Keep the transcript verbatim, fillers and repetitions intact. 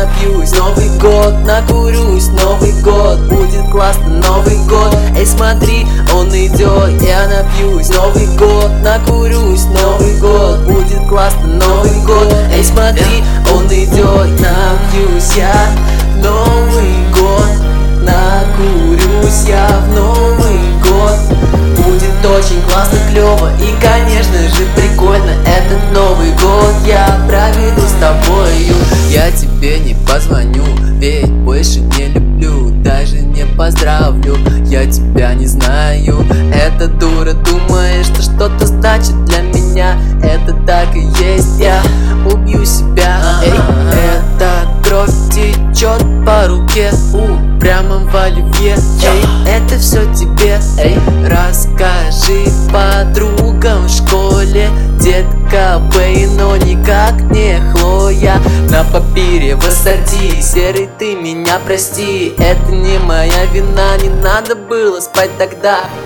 напьюсь, Новый год, накурюсь, Новый год, будет классно, Новый год. Эй, смотри, он идет, я напьюсь, Новый год, накурюсь, Новый год, будет классно, Новый год. Эй, смотри, он идет, напьюсь я в Новый год, накурюсь я в Новый год. Будет очень классно, клево и, конечно же, прикольно. Этот Новый год я проведу с тобою. Я тебе не позвоню, ведь больше не люблю, даже не поздравлю. Я тебя не знаю, эта дура думает, что что-то значит для меня. Это так и есть, я убью себя. Эй, эта кровь течет по руке, у, прямо в оливье. Эй, это все тебе, эй, расскажи подругам в школе. Детка Бэй, но никак не Хлоя. На папире в ассорти, серый, ты меня прости. Это не моя вина, не надо было спать тогда.